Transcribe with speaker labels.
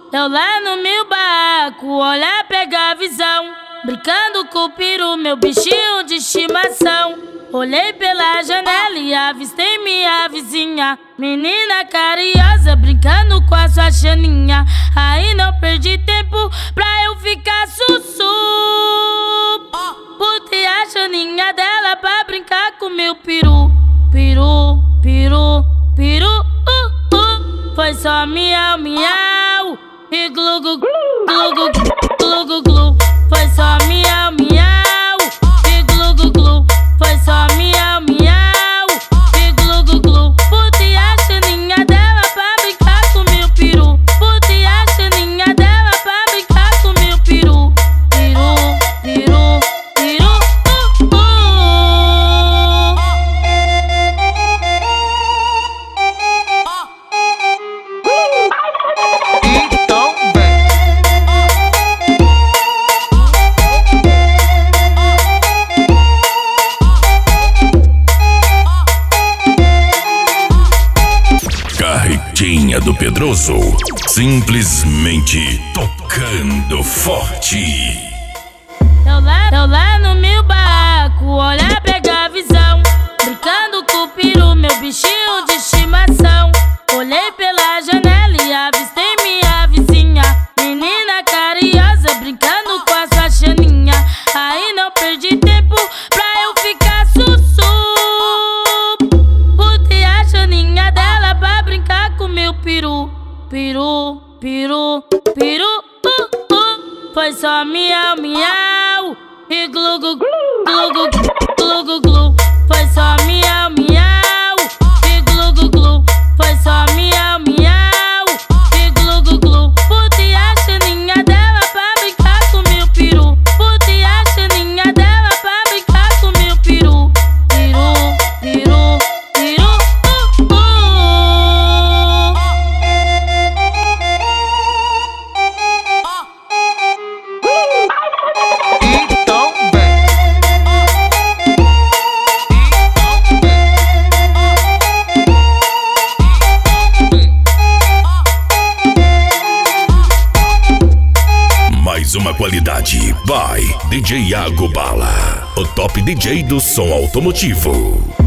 Speaker 1: Eu lá no meu barraco, olha, pega a visão, brincando com o peru, meu bichinho de estimação. Olhei pela janela e avistei minha vizinha, menina carinhosa, brincando com a sua chaninha. Aí não perdi tempo pra eu ficar sussu. Botei a chaninha dela pra brincar com meu peru. Peru, peru, peru, foi só miau, miau e glu, glu, glu, glu, glu, glu, glu. Foi só miau, miau e glu, glu, glu. Foi só miau, miau e glu, glu, glu. Botei a chaninha dela pra brincar com meu peru. Botei a chaninha dela pra brincar com meu peru. Peru, peru, peru,
Speaker 2: Então
Speaker 3: Carretinha do Pedroso, simplesmente tocando forte.
Speaker 1: Eu lá no meu barraco, olha, pega a visão, brincando com o peru, meu bichinho de estimação. Olhei pela janela e avistei minha vizinha, menina carinhosa, brincando com a sua chaninha. Aí não perdi tempo pra eu ficar sussu. Botei a chaninha dela pra brincar com meu peru. Peru, peru, peru, foi só miau, miau e glu, glu, glu, glu, glu, glu, glu. Foi só miau, miau e glu, glu, glu. Foi só miau, miau e glu, glu, glu. Botei a chaninha dela pra brincar com meu peru. Botei a chaninha dela pra brincar com meu peru. Peru, peru, peru,
Speaker 2: Então
Speaker 3: Mais uma qualidade by DJ Iago Bala, o top DJ do som automotivo.